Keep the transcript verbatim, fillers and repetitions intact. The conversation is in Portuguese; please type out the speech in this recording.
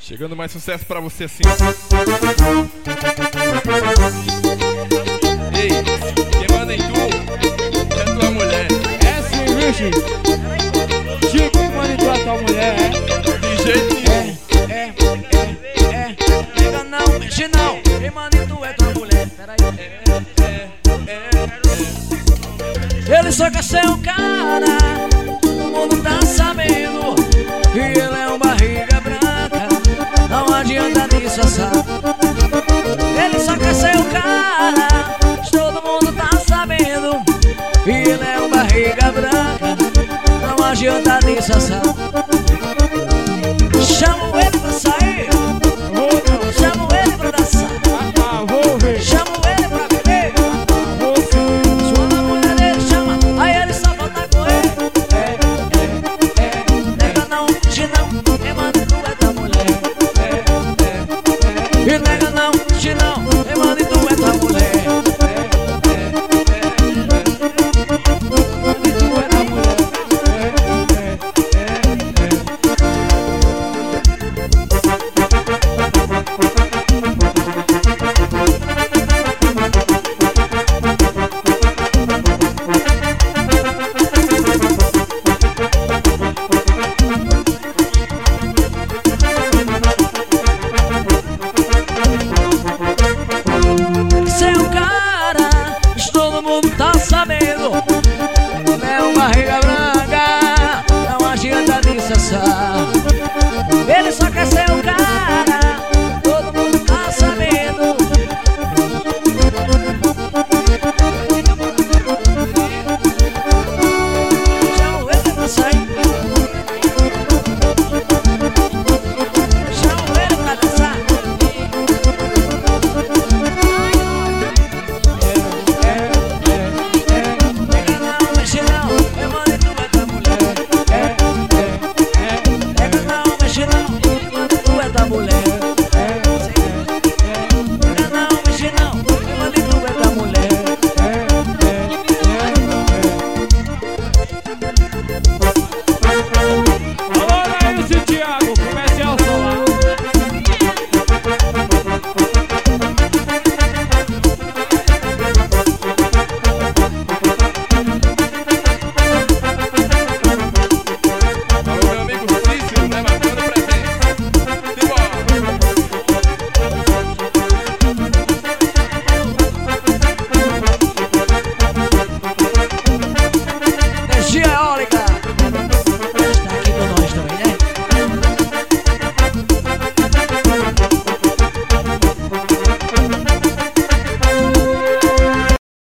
Chegando mais sucesso pra você assim. Ei, quem manda em tu é tua mulher. É sim, vixe. Chico, quem manda em tu é tua mulher, é? De jeito nenhum. É, é, é, é. Nega não, mexe não. Quem manda em tu é tua mulher. Peraí. É, é, é, é. Ele só quer ser um cara, todo mundo tá sabendo. E ele é um barriga branca, não adianta disfarçar. Ele só quer ser um cara, todo mundo tá sabendo. E ele é um barriga branca, não adianta disfarçar. Chamo ele pra sair, Vou não, chamo ele pra dançar, ah, vou ver. chamo ele pra beber. Vou sim. Quando a mulher dele chama, aí ele só volta com ele. É, é, é. Nega não, de não, quem manda tu é tua mulher. É, é, é. E